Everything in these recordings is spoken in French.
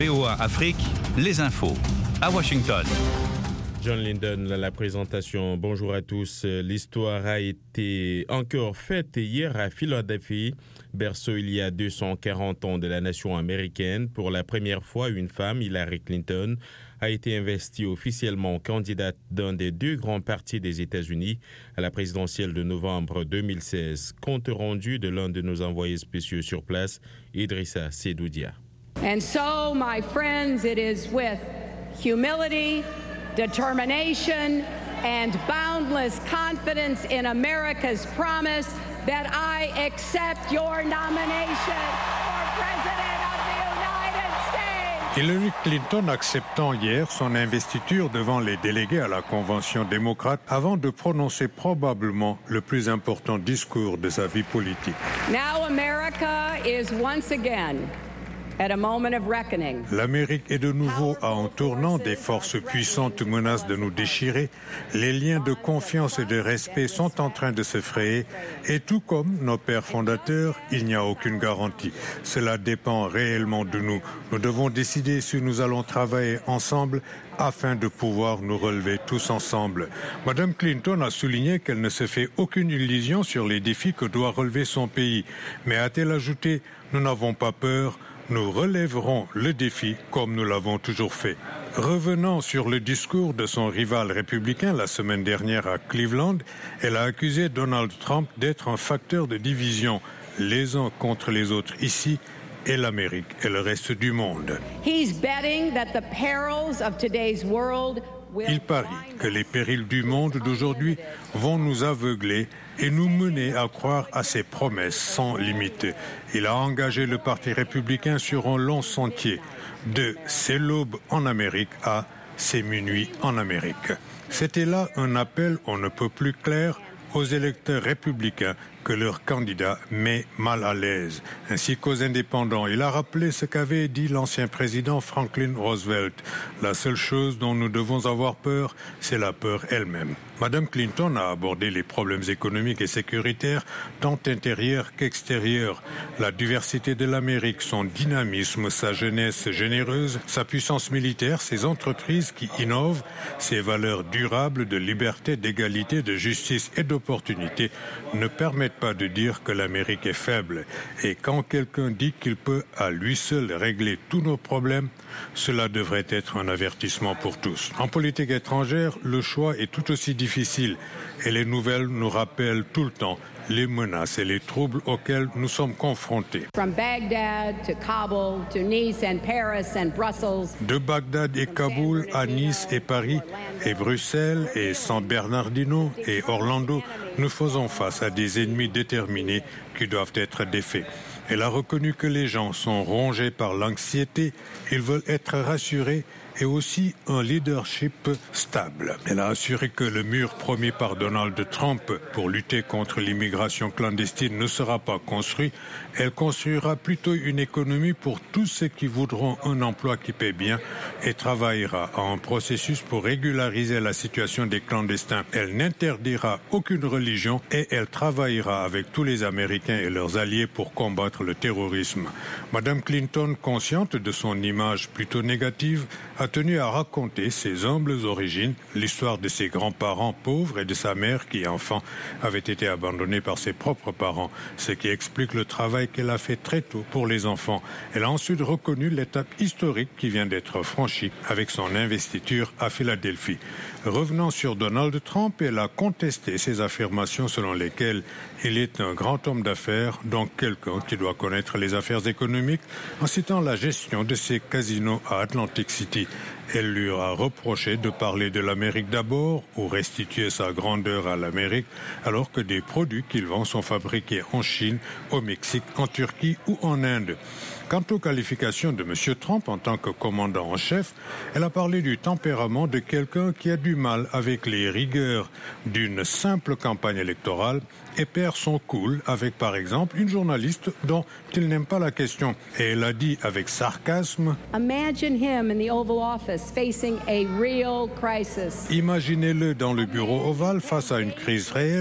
VOA Afrique, les infos, à Washington. John Linden, la présentation. Bonjour à tous. L'histoire a été encore faite hier à Philadelphie, berceau il y a 240 ans de la nation américaine. Pour la première fois, une femme, Hillary Clinton, a été investie officiellement candidate d'un des deux grands partis des États-Unis à la présidentielle de novembre 2016. Compte rendu de l'un de nos envoyés spéciaux sur place, Idrissa Sedoudia. And so, my friends, it is with humility, determination, and boundless confidence in America's promise that I accept your nomination for President of the United States. Hillary Clinton acceptant hier son investiture devant les délégués à la Convention démocrate avant de prononcer probablement le plus important discours de sa vie politique. Now America is once again at a moment of reckoning. L'Amérique est de nouveau à un tournant, des forces puissantes menacent de nous déchirer, les liens de confiance et de respect sont en train de se frayer et tout comme nos pères fondateurs, il n'y a aucune garantie. Cela dépend réellement de nous. Nous devons décider si nous allons travailler ensemble afin de pouvoir nous relever tous ensemble. Madame Clinton a souligné qu'elle ne se fait aucune illusion sur les défis que doit relever son pays. Mais a-t-elle ajouté, nous n'avons pas peur, nous relèverons le défi comme nous l'avons toujours fait. Revenant sur le discours de son rival républicain la semaine dernière à Cleveland, elle a accusé Donald Trump d'être un facteur de division, les uns contre les autres ici et l'Amérique et le reste du monde. He's betting that the perils of today's world Il parie que les périls du monde d'aujourd'hui vont nous aveugler et nous mener à croire à ses promesses sans limite. Il a engagé le Parti républicain sur un long sentier, de c'est l'aube en Amérique à c'est minuit en Amérique. C'était là un appel on ne peut plus clair aux électeurs républicains que leur candidat met mal à l'aise, ainsi qu'aux indépendants. Il a rappelé ce qu'avait dit l'ancien président Franklin Roosevelt. La seule chose dont nous devons avoir peur, c'est la peur elle-même. Madame Clinton a abordé les problèmes économiques et sécuritaires, tant intérieurs qu'extérieurs. La diversité de l'Amérique, son dynamisme, sa jeunesse généreuse, sa puissance militaire, ses entreprises qui innovent, ses valeurs durables de liberté, d'égalité, de justice et d'opportunité ne permettent pas de dire que l'Amérique est faible. Et quand quelqu'un dit qu'il peut à lui seul régler tous nos problèmes, cela devrait être un avertissement pour tous. En politique étrangère, le choix est tout aussi difficile et les nouvelles nous rappellent tout le temps les menaces et les troubles auxquels nous sommes confrontés. from Baghdad to Kabul to Nice and Paris and Brussels. De Bagdad et Kaboul à Nice et Paris et Bruxelles et San Bernardino et Orlando, nous faisons face à des ennemis déterminés qui doivent être défaits. Elle a reconnu que les gens sont rongés par l'anxiété, ils veulent être rassurés et aussi un leadership stable. Elle a assuré que le mur promis par Donald Trump pour lutter contre l'immigration clandestine ne sera pas construit. Elle construira plutôt une économie pour tous ceux qui voudront un emploi qui paie bien et travaillera à un processus pour régulariser la situation des clandestins. Elle n'interdira aucune religion et elle travaillera avec tous les Américains et leurs alliés pour combattre le terrorisme. Madame Clinton, consciente de son image plutôt négative, a tenu à raconter ses humbles origines, l'histoire de ses grands-parents pauvres et de sa mère qui, enfant, avait été abandonnée par ses propres parents, ce qui explique le travail qu'elle a fait très tôt pour les enfants. Elle a ensuite reconnu l'étape historique qui vient d'être franchie avec son investiture à Philadelphie. Revenant sur Donald Trump, elle a contesté ses affirmations selon lesquelles il est un grand homme d'affaires, donc quelqu'un qui doit connaître les affaires économiques, en citant la gestion de ses casinos à Atlantic City. Elle lui a reproché de parler de l'Amérique d'abord ou restituer sa grandeur à l'Amérique, alors que des produits qu'il vend sont fabriqués en Chine, au Mexique, en Turquie ou en Inde. Quant aux qualifications de M. Trump en tant que commandant en chef, elle a parlé du tempérament de quelqu'un qui a du mal avec les rigueurs d'une simple campagne électorale et perd son cool avec, par exemple, une journaliste dont il n'aime pas la question. Et elle a dit avec sarcasme « Imagine him in the Oval Office facing a real crisis. Imaginez-le dans le bureau ovale face à une crise réelle.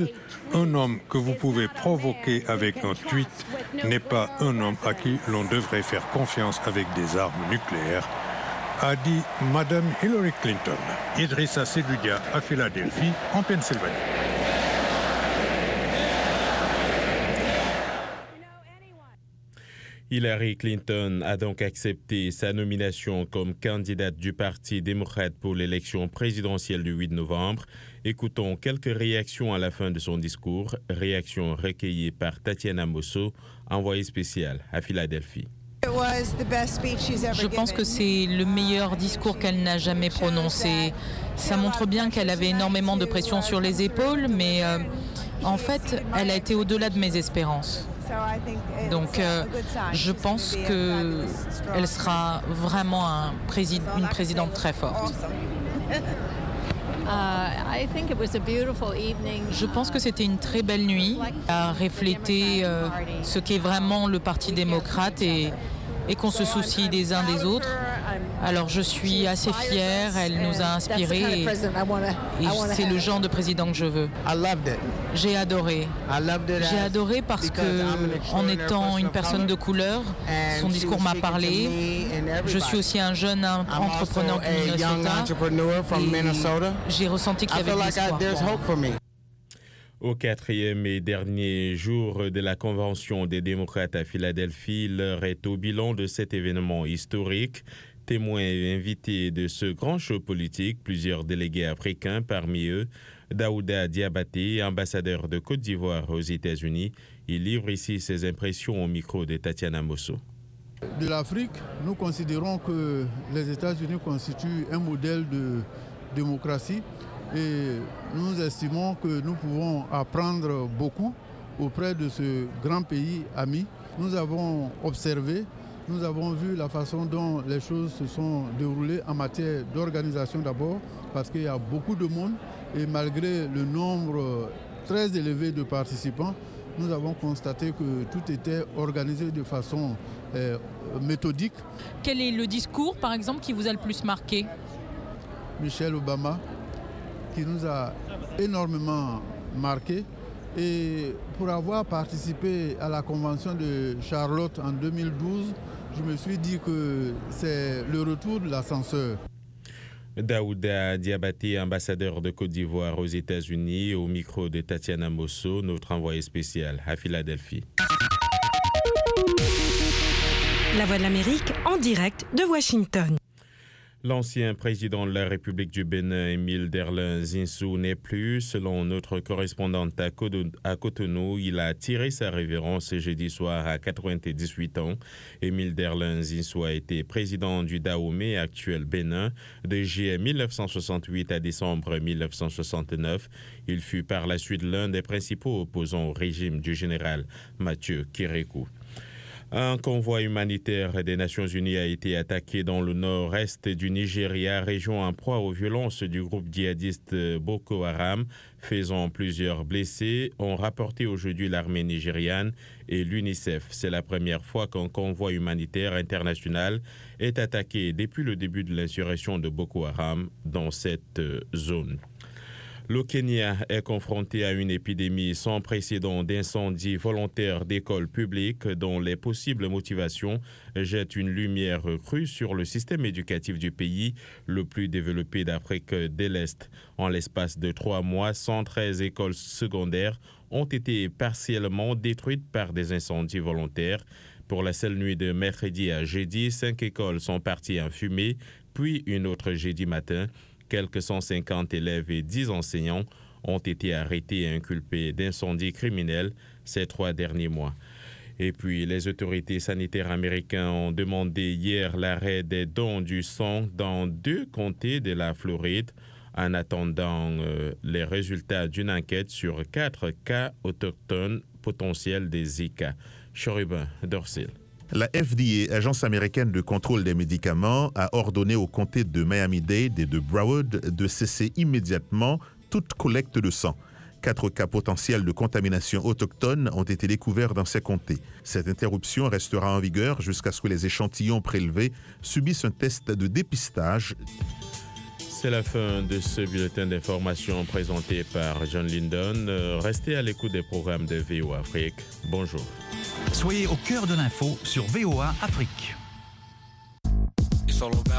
Un homme que vous pouvez provoquer avec un tweet n'est pas un homme à qui l'on devrait faire confiance avec des armes nucléaires, a dit Madame Hillary Clinton. Idrissa Seloudia à Philadelphie, en Pennsylvanie. Hillary Clinton a donc accepté sa nomination comme candidate du Parti démocrate pour l'élection présidentielle du 8 novembre. Écoutons quelques réactions à la fin de son discours, réactions recueillies par Tatiana Mosso, envoyée spéciale à Philadelphie. Je pense que c'est le meilleur discours qu'elle n'a jamais prononcé. Ça montre bien qu'elle avait énormément de pression sur les épaules, mais en fait, elle a été au-delà de mes espérances. Donc, je pense qu'elle sera vraiment une présidente très forte. Je pense que c'était une très belle nuit à refléter ce qu'est vraiment le Parti démocrate et qu'on se soucie des uns des autres. Alors je suis assez fière, elle nous a inspirés et c'est le genre de président que je veux. J'ai adoré. J'ai adoré parce que, en étant une personne de couleur, son discours m'a parlé. Je suis aussi un jeune entrepreneur du Minnesota et j'ai ressenti qu'il y avait de l'espoir. Au quatrième et dernier jour de la Convention des démocrates à Philadelphie, l'heure est au bilan de cet événement historique. Témoins et invités de ce grand show politique, plusieurs délégués africains, parmi eux Daouda Diabaté, ambassadeur de Côte d'Ivoire aux États-Unis. Il livre ici ses impressions au micro de Tatiana Mosso. De l'Afrique, nous considérons que les États-Unis constituent un modèle de démocratie et nous estimons que nous pouvons apprendre beaucoup auprès de ce grand pays ami. Nous avons observé, nous avons vu la façon dont les choses se sont déroulées en matière d'organisation d'abord, parce qu'il y a beaucoup de monde et malgré le nombre très élevé de participants, nous avons constaté que tout était organisé de façon méthodique. Quel est le discours, par exemple, qui vous a le plus marqué ? Michelle Obama, qui nous a énormément marqué. Et pour avoir participé à la convention de Charlotte en 2012, je me suis dit que c'est le retour de l'ascenseur. Daouda Diabaté, ambassadeur de Côte d'Ivoire aux États-Unis, au micro de Tatiana Mosso, notre envoyé spécial à Philadelphie. La Voix de l'Amérique en direct de Washington. L'ancien président de la République du Bénin, Émile Derlin Zinsou, n'est plus. Selon notre correspondante à Cotonou, il a tiré sa révérence jeudi soir à 98 ans. Émile Derlin Zinsou a été président du Dahomey, actuel Bénin, de juillet 1968 à décembre 1969. Il fut par la suite l'un des principaux opposants au régime du général Mathieu Kérékou. Un convoi humanitaire des Nations Unies a été attaqué dans le nord-est du Nigeria, région en proie aux violences du groupe djihadiste Boko Haram, faisant plusieurs blessés, ont rapporté aujourd'hui l'armée nigériane et l'UNICEF. C'est la première fois qu'un convoi humanitaire international est attaqué depuis le début de l'insurrection de Boko Haram dans cette zone. Le Kenya est confronté à une épidémie sans précédent d'incendies volontaires d'écoles publiques dont les possibles motivations jettent une lumière crue sur le système éducatif du pays, le plus développé d'Afrique de l'Est. En l'espace de 3 mois, 113 écoles secondaires ont été partiellement détruites par des incendies volontaires. Pour la seule nuit de mercredi à jeudi, 5 écoles sont parties en fumée, puis une autre jeudi matin. Quelques 150 élèves et 10 enseignants ont été arrêtés et inculpés d'incendies criminels ces 3 derniers mois. Et puis, les autorités sanitaires américaines ont demandé hier l'arrêt des dons du sang dans 2 comtés de la Floride en attendant les résultats d'une enquête sur 4 cas autochtones potentiels des Zika. Chorubin Dorsil. La FDA, agence américaine de contrôle des médicaments, a ordonné au comté de Miami-Dade et de Broward de cesser immédiatement toute collecte de sang. 4 cas potentiels de contamination autochtone ont été découverts dans ces comtés. Cette interruption restera en vigueur jusqu'à ce que les échantillons prélevés subissent un test de dépistage. C'est la fin de ce bulletin d'information présenté par John Linden. Restez à l'écoute des programmes de VOA Afrique. Bonjour. Soyez au cœur de l'info sur VOA Afrique.